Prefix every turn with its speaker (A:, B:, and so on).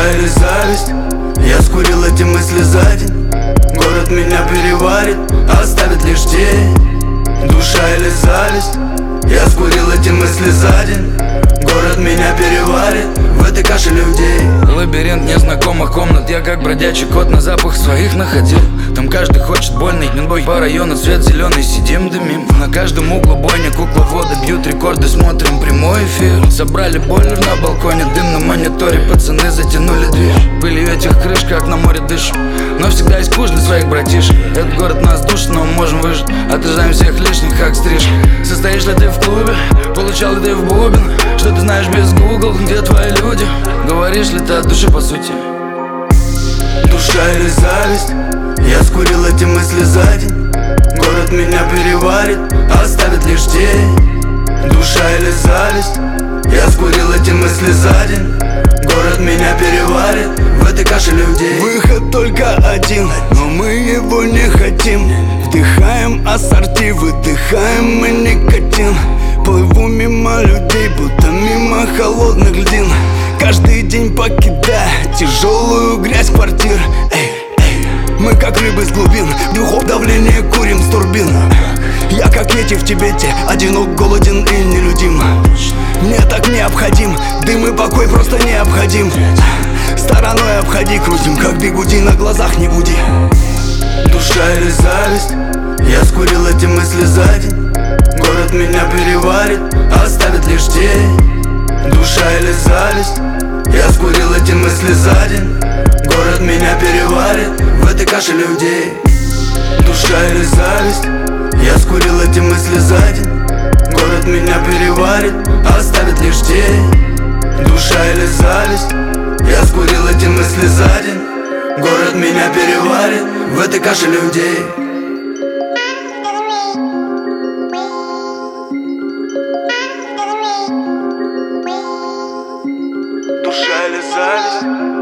A: или зависть? Я скурил эти мысли за день. Город меня переварит, оставит лишь тень. Душа или зависть? Я скурил эти мысли за день. Город меня переварит в этой каше людей.
B: Лабиринт незнакомых комнат. Я как бродячий кот на запах своих находил. Там каждый хочет больный бой. По району цвет зеленый, сидим дымим. На каждом углу бойня, кукловоды бьют рекорды. Смотрим прямой эфир. Собрали бойлер на балконе, дым на мониторе. Пацаны затянули дверь. Пылью этих крыш, как на море дышим. Но всегда есть куш для своих братишек. Этот город нас душит, но мы можем выжить. Отражаем всех лишних, как стрижка. Состоишь ли ты в клубе? Получал ли ты в бубен? Что ты знаешь без Google? Где твои люди? Говоришь ли ты от души по сути?
A: Душа или зависть? Я скурил эти мысли за день. Город меня переварит, оставит лишь тень. Душа или зависть? Я скурил эти мысли за день. Город меня переварит в этой каше людей.
C: Выход только один, но мы его не хотим. Вдыхаем ассорти, выдыхаем мы никотин. Плыву мимо людей, будто мимо холодных льдин. Каждый день покидая тяжелую грязь квартир. Мы как рыбы с глубин, духов давление курим с турбин. Я как эти в Тибете, одинок, голоден и нелюдим. Мне так необходим, дым и покой просто необходим. Стороной обходи, крутим как бигуди, на глазах не буди.
A: Душа или зависть? Я скурил эти мысли за день. Город меня переварит, оставит лишь тень. Душа или зависть? Я скурил эти мысли за день. Город меня переварит в этой каше людей. Душа или зависть? Я скурил эти мысли за день. Город меня переварит, оставит лишь тень. Душа или зависть? Я скурил эти мысли за день. Город меня переварит в этой каше людей. Душа или зависть?